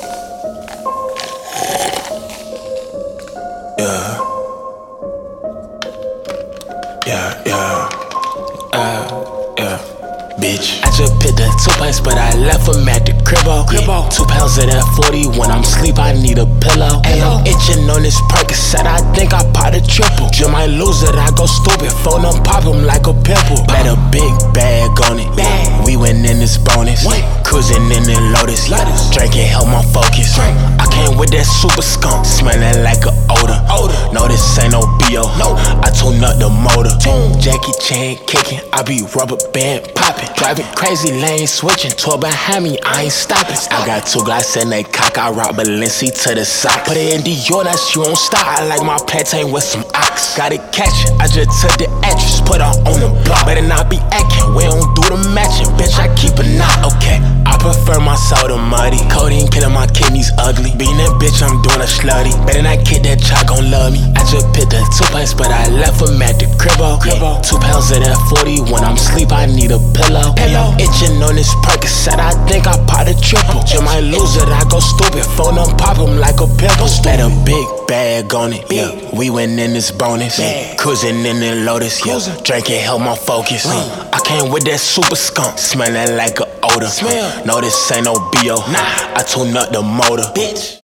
Yeah. Yeah, yeah. Yeah. Bitch, I just picked up 2 pints, but I left them at the cribbo. 2 pounds of that 40, when I'm sleep, I need a pillow. And I'm itching on this Percocet, I think I popped a triple. Just might lose it, I go stupid, phone them, pop them like a pimple. Had a big bag on it, we went in this bonus. Cruising in the Lotus, drinking help my focus. I came with that super skunk, smelling like a odor. No, this ain't no B.O. I tune up the motor. Jackie Chan kicking, I be rubber band popping. Driving crazy lane switching, 12 behind me, I ain't stopping. I got 2 glasses in they cock, I rock Balenci to the sock. Put it in Dior, that you won't stop. I like my plantain with some ox. Got it catching, I just took the actress, put her on the block. Better not be acting, we don't do the matching. Bitch, I keep a knot, okay. I prefer my soda muddy. Codeine killing my kidneys ugly. Being that bitch, I'm doing a slutty. Better not kid that child gon' love me. I just picked up 2 pints, but I left them at the cribbo. 2 pounds of that 40, when I'm sleep, I need a pillow. And I'm itching on this Percocet, I think I popped a triple. Just might lose it, I go stupid, phone them, pop them like a pimple. Had a big bag on it, we went in this bonus. Cruising in the Lotus, drinking help my focus. I came with that super skunk, smelling like a odor. No, this ain't no B.O. I tune up the motor.